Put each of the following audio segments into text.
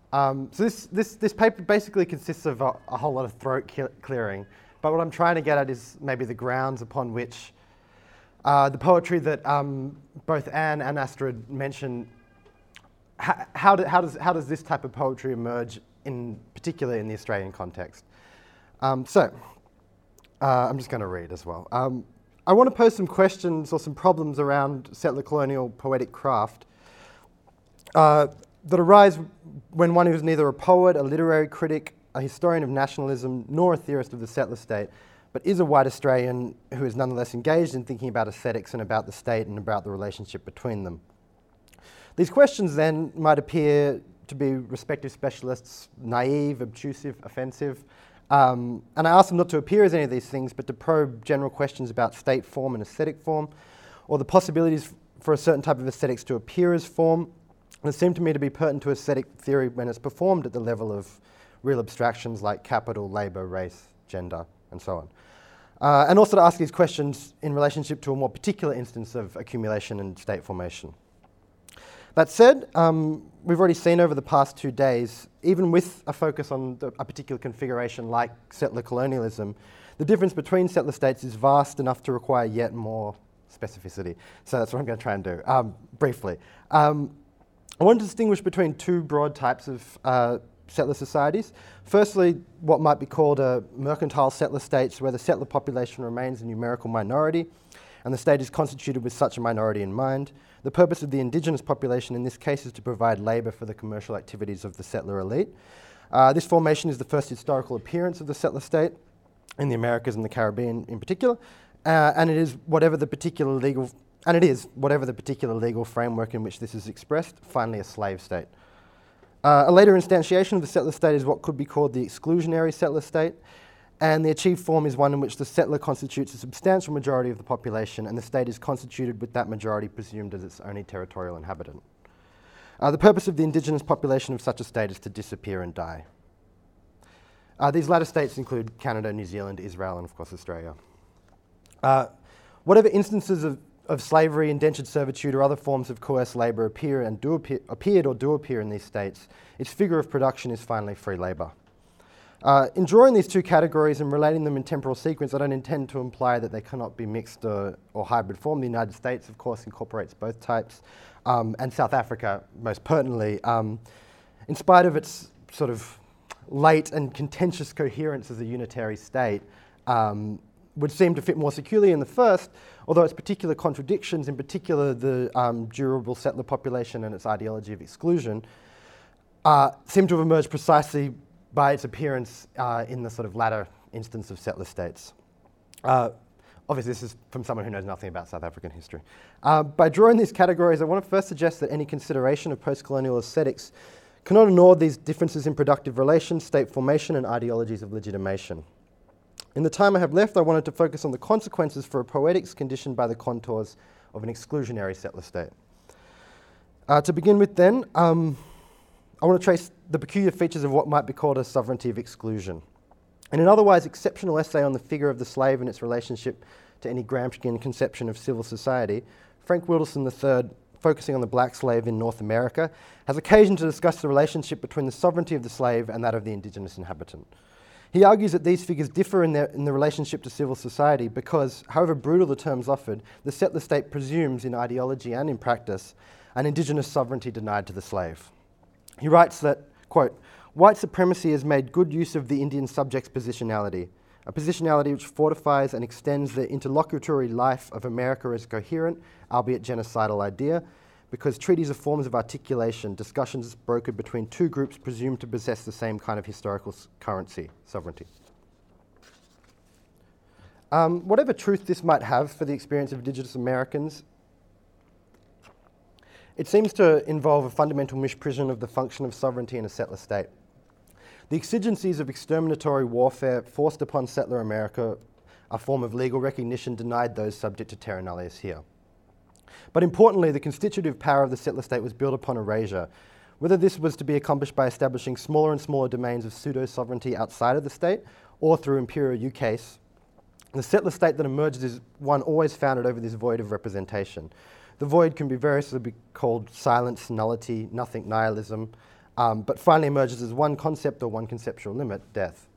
So this paper basically consists of a whole lot of throat clearing, but what I'm trying to get at is maybe the grounds upon which the poetry that both Anne and Astrid mention, how does this type of poetry emerge, in particular in the Australian context? I'm just going to read as well. I want to pose some questions or some problems around settler colonial poetic craft that arise when one who is neither a poet, a literary critic, a historian of nationalism, nor a theorist of the settler state, but is a white Australian who is nonetheless engaged in thinking about aesthetics and about the state and about the relationship between them. These questions then might appear to be respective specialists naive, obtrusive, offensive, and I ask them not to appear as any of these things, but to probe general questions about state form and aesthetic form, or the possibilities for a certain type of aesthetics to appear as form. And it seemed to me to be pertinent to aesthetic theory when it's performed at the level of real abstractions like capital, labour, race, gender, and so on. And also to ask these questions in relationship to a more particular instance of accumulation and state formation. That said, we've already seen over the past 2 days, even with a focus on a particular configuration like settler colonialism, the difference between settler states is vast enough to require yet more specificity. So that's what I'm going to try and do, briefly. I want to distinguish between two broad types of settler societies. Firstly, what might be called mercantile settler states, where the settler population remains a numerical minority, and the state is constituted with such a minority in mind. The purpose of the indigenous population in this case is to provide labour for the commercial activities of the settler elite. This formation is the first historical appearance of the settler state in the Americas and the Caribbean in particular, and it is whatever the particular legal framework in which this is expressed, finally a slave state. A later instantiation of the settler state is what could be called the exclusionary settler state, and the achieved form is one in which the settler constitutes a substantial majority of the population, and the state is constituted with that majority presumed as its only territorial inhabitant. The purpose of the indigenous population of such a state is to disappear and die. These latter states include Canada, New Zealand, Israel, and of course Australia. Whatever instances of slavery, indentured servitude, or other forms of coerced labour appeared or do appear in these states, its figure of production is finally free labour. In drawing these two categories and relating them in temporal sequence, I don't intend to imply that they cannot be mixed or hybrid form. The United States, of course, incorporates both types, and South Africa, most pertinently, in spite of its sort of late and contentious coherence as a unitary state, would seem to fit more securely in the first, although its particular contradictions, in particular the durable settler population and its ideology of exclusion, seem to have emerged precisely by its appearance in the sort of latter instance of settler states. Obviously, this is from someone who knows nothing about South African history. By drawing these categories, I want to first suggest that any consideration of post-colonial aesthetics cannot ignore these differences in productive relations, state formation, and ideologies of legitimation. In the time I have left, I wanted to focus on the consequences for a poetics conditioned by the contours of an exclusionary settler state. To begin with then, I want to trace the peculiar features of what might be called a sovereignty of exclusion. In an otherwise exceptional essay on the figure of the slave and its relationship to any Gramscian conception of civil society, Frank Wilderson III, focusing on the black slave in North America, has occasion to discuss the relationship between the sovereignty of the slave and that of the indigenous inhabitant. He argues that these figures differ in the relationship to civil society because, however brutal the terms offered, the settler state presumes in ideology and in practice an indigenous sovereignty denied to the slave. He writes that, quote, "White supremacy has made good use of the Indian subject's positionality, a positionality which fortifies and extends the interlocutory life of America as coherent, albeit genocidal idea, because treaties are forms of articulation, discussions brokered between two groups presumed to possess the same kind of historical currency, sovereignty." Whatever truth this might have for the experience of Indigenous Americans, it seems to involve a fundamental misprision of the function of sovereignty in a settler state. The exigencies of exterminatory warfare forced upon settler America, a form of legal recognition denied those subject to terra nullius here. But importantly, the constitutive power of the settler state was built upon erasure. Whether this was to be accomplished by establishing smaller and smaller domains of pseudo-sovereignty outside of the state, or through imperial ukase, the settler state that emerges is one always founded over this void of representation. The void can be variously called silence, nullity, nothing, nihilism, but finally emerges as one concept or one conceptual limit, death.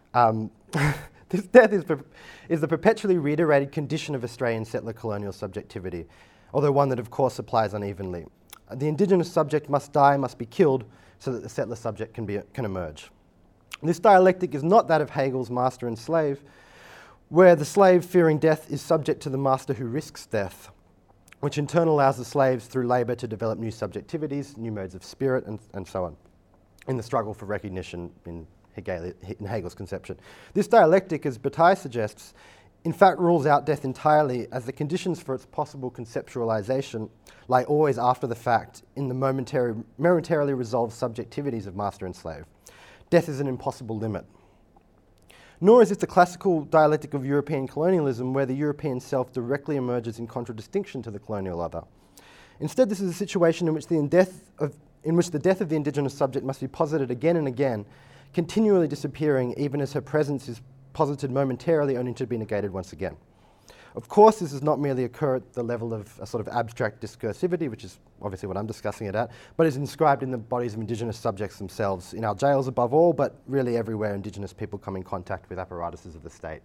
This death is the perpetually reiterated condition of Australian settler colonial subjectivity, although one that of course applies unevenly. The Indigenous subject must die, must be killed, so that the settler subject can emerge. This dialectic is not that of Hegel's master and slave, where the slave fearing death is subject to the master who risks death, which in turn allows the slaves through labour to develop new subjectivities, new modes of spirit, and so on, in the struggle for recognition in Hegel's conception. This dialectic, as Bataille suggests, in fact rules out death entirely, as the conditions for its possible conceptualization lie always after the fact in the momentarily resolved subjectivities of master and slave. Death is an impossible limit. Nor is it the classical dialectic of European colonialism where the European self directly emerges in contradistinction to the colonial other. Instead, this is a situation in which the death of the Indigenous subject must be posited again and again, continually disappearing even as her presence is posited momentarily only to be negated once again. Of course, this does not merely occur at the level of a sort of abstract discursivity, which is obviously what I'm discussing it at, but is inscribed in the bodies of Indigenous subjects themselves, in our jails above all, but really everywhere Indigenous people come in contact with apparatuses of the state.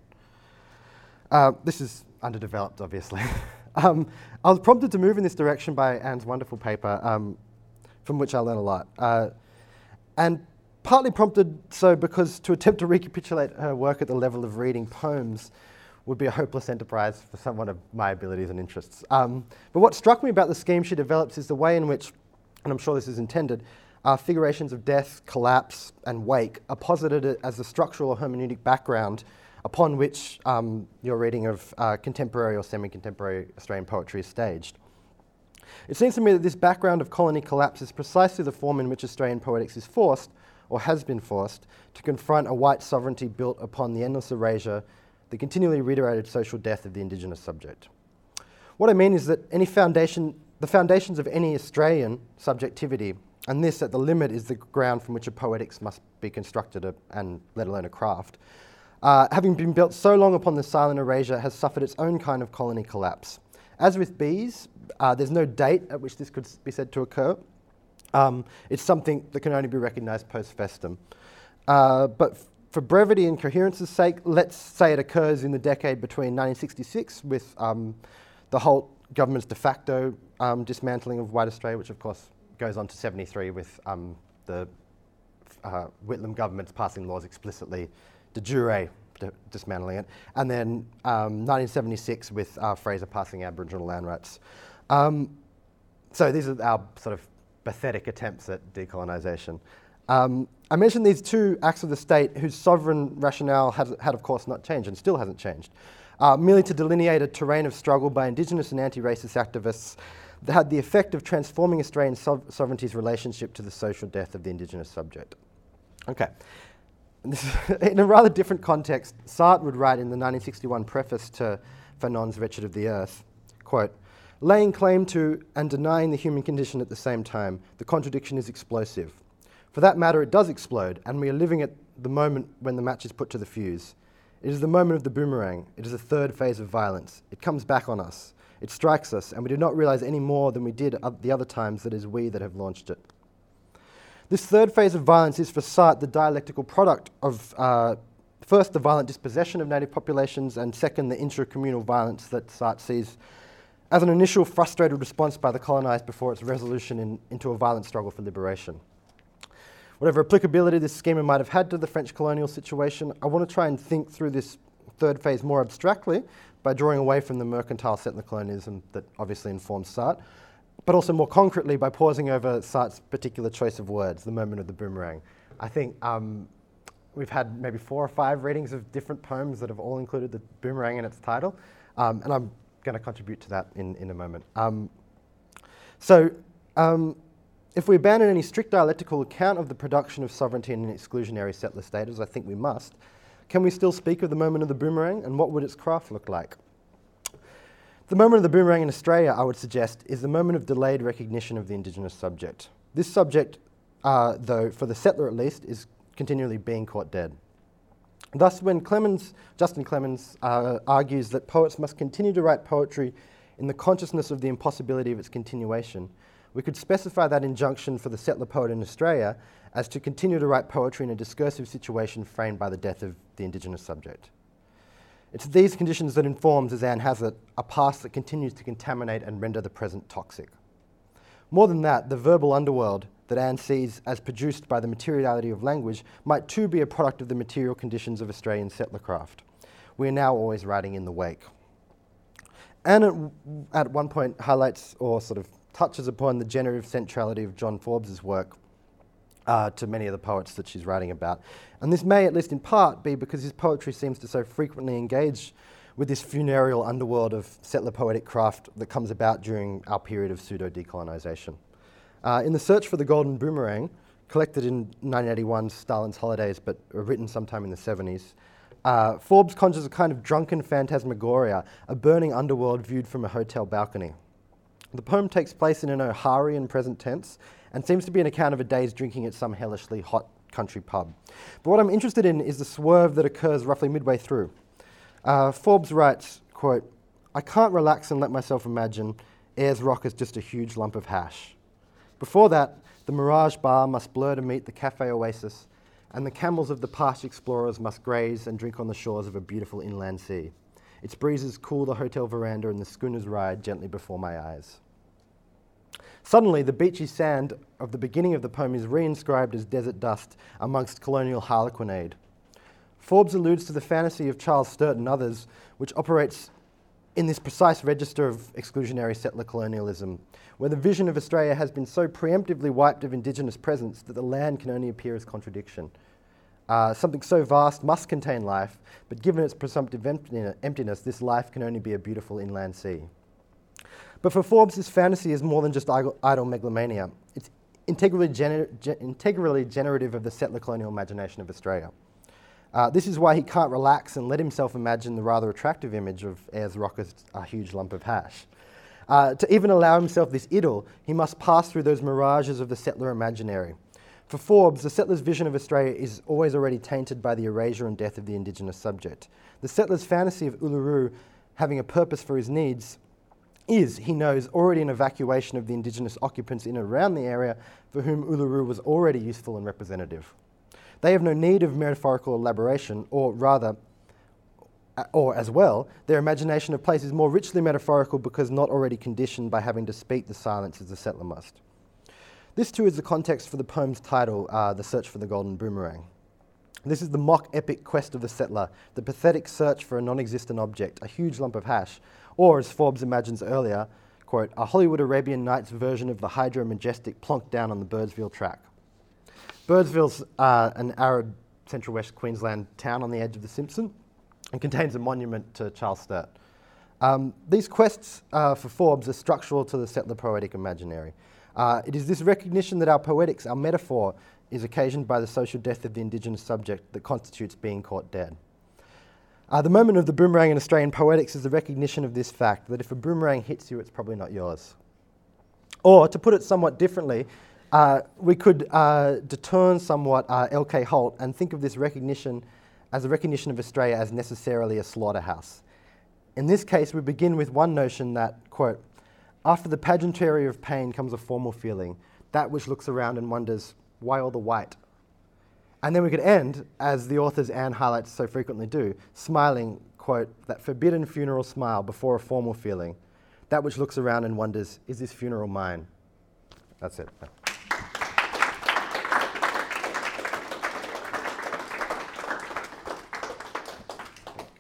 This is underdeveloped, obviously. I was prompted to move in this direction by Anne's wonderful paper, from which I learned a lot. And partly prompted so because to attempt to recapitulate her work at the level of reading poems would be a hopeless enterprise for someone of my abilities and interests. But what struck me about the scheme she develops is the way in which, and I'm sure this is intended, figurations of death, collapse, and wake are posited as the structural or hermeneutic background upon which your reading of contemporary or semi-contemporary Australian poetry is staged. It seems to me that this background of colony collapse is precisely the form in which Australian poetics is forced, or has been forced, to confront a white sovereignty built upon the endless erasure, the continually reiterated social death of the Indigenous subject. What I mean is that the foundations of any Australian subjectivity, and this at the limit is the ground from which a poetics must be constructed, and let alone a craft, having been built so long upon the silent erasure, has suffered its own kind of colony collapse. As with bees, there's no date at which this could be said to occur. It's something that can only be recognised post festum. But for brevity and coherence's sake, let's say it occurs in the decade between 1966 with the Holt government's de facto dismantling of White Australia, which of course goes on to 73 with the Whitlam government's passing laws explicitly de jure dismantling it, and then 1976 with Fraser passing Aboriginal land rights. So these are our sort of pathetic attempts at decolonisation. I mentioned these two acts of the state whose sovereign rationale had of course not changed and still hasn't changed, merely to delineate a terrain of struggle by Indigenous and anti-racist activists that had the effect of transforming Australian sovereignty's relationship to the social death of the Indigenous subject. Okay. In a rather different context, Sartre would write in the 1961 preface to Fanon's Wretched of the Earth, quote, "Laying claim to and denying the human condition at the same time, the contradiction is explosive. For that matter, it does explode, and we are living at the moment when the match is put to the fuse. It is the moment of the boomerang. It is a third phase of violence. It comes back on us. It strikes us, and we do not realise any more than we did the other times that it is we that have launched it." This third phase of violence is for Sartre the dialectical product of, first, the violent dispossession of native populations, and second, the intracommunal violence that Sartre sees as an initial frustrated response by the colonised before its resolution into a violent struggle for liberation. Whatever applicability this schema might have had to the French colonial situation, I want to try and think through this third phase more abstractly by drawing away from the mercantile settler colonialism that obviously informs Sartre, but also more concretely by pausing over Sartre's particular choice of words, the moment of the boomerang. I think we've had maybe 4 or 5 readings of different poems that have all included the boomerang in its title, and I'm going to contribute to that in a moment. If we abandon any strict dialectical account of the production of sovereignty in an exclusionary settler state, as I think we must, can we still speak of the moment of the boomerang, and what would its craft look like? The moment of the boomerang in Australia, I would suggest, is the moment of delayed recognition of the Indigenous subject. This subject, though, for the settler at least, is continually being caught dead. Thus, when Justin Clemens argues that poets must continue to write poetry in the consciousness of the impossibility of its continuation, we could specify that injunction for the settler poet in Australia as to continue to write poetry in a discursive situation framed by the death of the Indigenous subject. It's these conditions that informs, as Anne has it, a past that continues to contaminate and render the present toxic. More than that, the verbal underworld that Anne sees as produced by the materiality of language might too be a product of the material conditions of Australian settlercraft. We are now always riding in the wake. Anne at one point highlights or sort of touches upon the generative centrality of John Forbes's work to many of the poets that she's writing about. And this may, at least in part, be because his poetry seems to so frequently engage with this funereal underworld of settler poetic craft that comes about during our period of pseudo-decolonisation. In The Search for the Golden Boomerang, collected in 1981's Stalin's Holidays, but written sometime in the 70s, Forbes conjures a kind of drunken phantasmagoria, a burning underworld viewed from a hotel balcony. The poem takes place in an O'Harian present tense and seems to be an account of a day's drinking at some hellishly hot country pub. But what I'm interested in is the swerve that occurs roughly midway through. Forbes writes, quote, "I can't relax and let myself imagine Ayers Rock is just a huge lump of hash. Before that, the Mirage Bar must blur to meet the Cafe Oasis, and the camels of the past explorers must graze and drink on the shores of a beautiful inland sea. Its breezes cool the hotel veranda and the schooners ride gently before my eyes." Suddenly, the beachy sand of the beginning of the poem is reinscribed as desert dust amongst colonial harlequinade. Forbes alludes to the fantasy of Charles Sturt and others, which operates in this precise register of exclusionary settler colonialism, where the vision of Australia has been so preemptively wiped of Indigenous presence that the land can only appear as contradiction. Something so vast must contain life, but given its presumptive emptiness, this life can only be a beautiful inland sea. But for Forbes, this fantasy is more than just idle megalomania. It's integrally generative of the settler colonial imagination of Australia. This is why he can't relax and let himself imagine the rather attractive image of Ayers Rock as a huge lump of hash. To even allow himself this idyll, he must pass through those mirages of the settler imaginary. For Forbes, the settler's vision of Australia is always already tainted by the erasure and death of the Indigenous subject. The settler's fantasy of Uluru having a purpose for his needs is, he knows, already an evacuation of the Indigenous occupants in and around the area for whom Uluru was already useful and representative. They have no need of metaphorical elaboration, or rather, or as well, their imagination of place is more richly metaphorical because not already conditioned by having to speak the silence as the settler must. This too is the context for the poem's title, The Search for the Golden Boomerang. This is the mock epic quest of the settler, the pathetic search for a non-existent object, a huge lump of hash, or as Forbes imagines earlier, quote, a Hollywood Arabian Nights version of the Hydro Majestic plonked down on the Birdsville track. Birdsville's an arid central west Queensland town on the edge of the Simpson and contains a monument to Charles Sturt. These quests for Forbes are structural to the settler poetic imaginary. It is this recognition that our poetics, our metaphor, is occasioned by the social death of the Indigenous subject that constitutes being caught dead. The moment of the boomerang in Australian poetics is the recognition of this fact, that if a boomerang hits you, it's probably not yours. Or, to put it somewhat differently, we could deturn somewhat L.K. Holt and think of this recognition as a recognition of Australia as necessarily a slaughterhouse. In this case, we begin with one notion that, quote, after the pageantry of pain comes a formal feeling, that which looks around and wonders, why all the white? And then we could end, as the authors Anne highlights so frequently do, smiling, quote, that forbidden funeral smile before a formal feeling, that which looks around and wonders, is this funeral mine? That's it.